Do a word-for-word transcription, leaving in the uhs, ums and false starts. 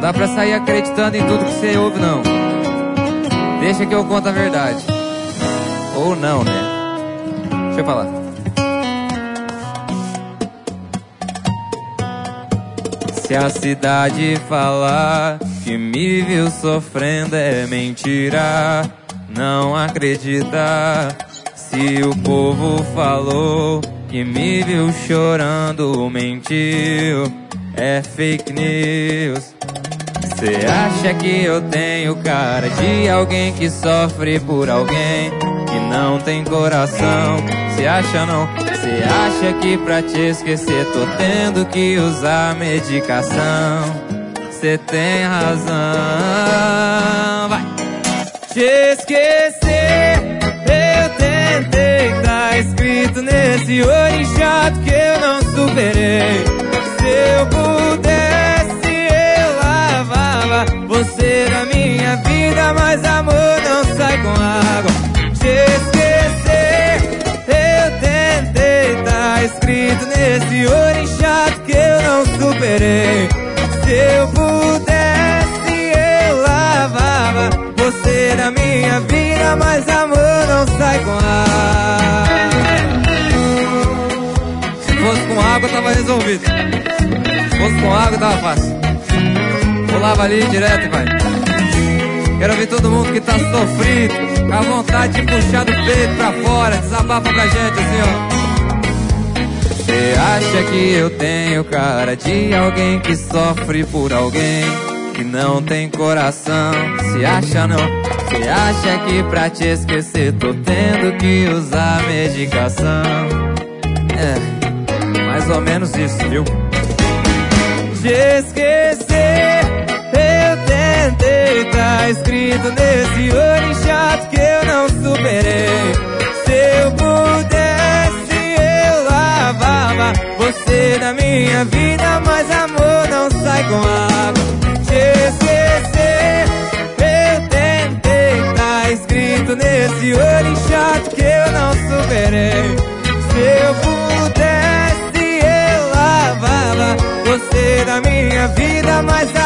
dá pra sair acreditando em tudo que você ouve, não. Deixa que eu conto a verdade. Ou não, né? Deixa eu falar. Se a cidade falar que me viu sofrendo é mentira, não acredita. Se o povo falou que me viu chorando, mentiu, é fake news. Cê acha que eu tenho cara de alguém que sofre por alguém que não tem coração? Cê acha não? Cê acha que pra te esquecer tô tendo que usar medicação? Cê tem razão. Vai! Te esquecer, eu tentei, tá escrito nesse olho inchado que eu não superei. Se eu pudesse, eu lavava você da minha vida, mas amor não sai com água. Te esquecer, eu tentei, tá escrito nesse olho inchado que eu não superei. Se eu pudesse, eu lavava você da minha vida, mas amor não sai com água. Se fosse com água, tava resolvido. Se fosse com água, tava fácil. Pulava ali direto e vai. Quero ver todo mundo que tá sofrido, com a vontade de puxar do peito pra fora. Desabafa pra gente assim, ó. Cê acha que eu tenho cara de alguém que sofre por alguém que não tem coração? Se acha não? Cê acha que pra te esquecer tô tendo que usar medicação? É, mais ou menos isso, viu? Te esquecer, eu tentei, tá escrito nesse olho inchado que eu não superei. Se eu pudesse, eu lavava você da minha vida, mas amor não sai com água. Te esquecer, eu tentei, tá escrito nesse olho inchado que eu não superei. Se eu pudesse, eu lavava você da minha vida, mas